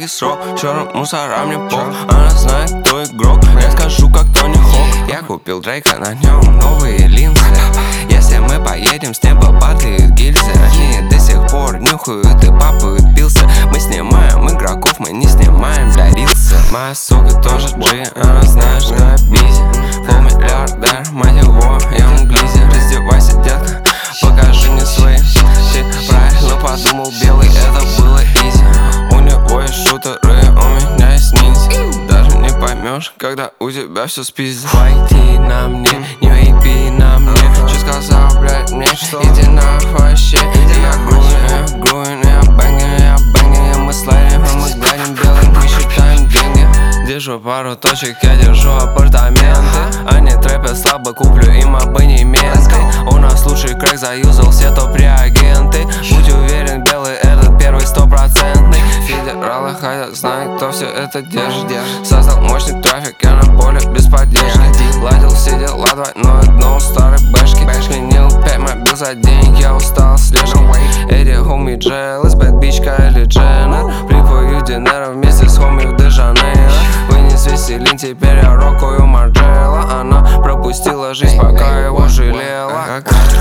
бумаги срок, черным мусора мне пох. Она знает, кто игрок, я скажу, как Тони Хок. Я купил Дрейка, на нем новые линзы. Если мы поедем, с неба падают гильзы. Они до сих пор нюхают и папают пилсы. Мы снимаем игроков, мы не снимаем для рилса. Моя сука тоже G, она знает, что я бизи. Флоу миллиардер, мать его, я глизи. Раздевайся, детка, покажи мне свои. Ты правильно подумал, белый, это было изи. У него есть шутеры, у меня есть ниндзя. Даже не поймешь, когда у тебя все спиздит. Пойти на мне, не вейпи на мне. Что сказал, блядь, мне? Иди нахуй вообще. Я груин, я бэнгин, мы слайдим, мы гладим белым, мы считаем деньги. Держу пару точек, я держу апартаменты. Они трэпят слабо, куплю им абонементы. У нас лучший крэк заюзал все топ-реагенты. Будь уверен, белый этот первый 100%. Федералы хотят знать, кто все это держит. Создал мощный трафик, я на поле без поддержки. Ладил все дела двойное дно у старой бэшки. Сменил 5 мобил за день, я устал слежки. Эдди, хоми, Джейлс, бэд бич, Кайли Дженнер. Припою Динера вместе с хоми в Де-Жанейро. Вынес веселин, теперь я рокаю Марджелла. Она пропустила жизнь, пока его жалела.